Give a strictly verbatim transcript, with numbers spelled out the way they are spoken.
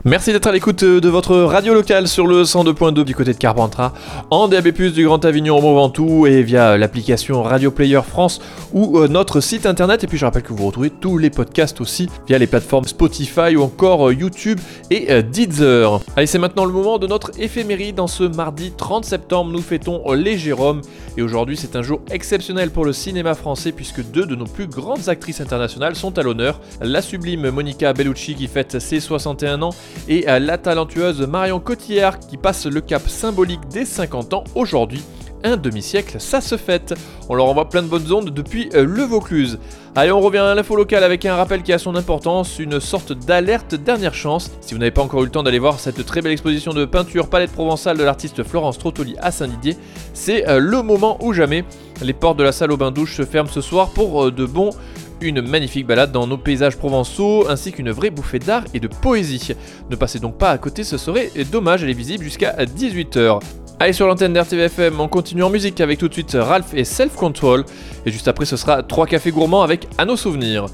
Merci d'être à l'écoute de votre radio locale sur le cent deux point deux du côté de Carpentras, en D A B plus, du Grand Avignon au Mont Ventoux et via l'application Radio Player France ou notre site internet. Et puis je rappelle que vous retrouvez tous les podcasts aussi via les plateformes Spotify ou encore YouTube et Deezer. Allez, c'est maintenant le moment de notre éphéméride. Dans ce mardi trente septembre, nous fêtons les Jérômes. Et aujourd'hui, c'est un jour exceptionnel pour le cinéma français puisque deux de nos plus grandes actrices internationales sont à l'honneur. La sublime Monica Bellucci qui fête ses soixante et un ans et la talentueuse Marion Cotillard qui passe le cap symbolique des cinquante ans aujourd'hui. Un demi-siècle, ça se fête. On leur envoie plein de bonnes ondes depuis le Vaucluse. Allez, on revient à l'info locale avec un rappel qui a son importance, une sorte d'alerte dernière chance. Si vous n'avez pas encore eu le temps d'aller voir cette très belle exposition de peinture palette provençale de l'artiste Florence Trottoli à Saint-Didier, c'est le moment ou jamais. Les portes de la salle aux bains-douches se ferment ce soir pour de bon. Une magnifique balade dans nos paysages provençaux, ainsi qu'une vraie bouffée d'art et de poésie. Ne passez donc pas à côté, ce serait dommage, elle est visible jusqu'à dix-huit heures. Allez, sur l'antenne d'R T V F M, on continue en musique avec tout de suite Ralph et Self Control. Et juste après, ce sera trois cafés gourmands avec À nos souvenirs.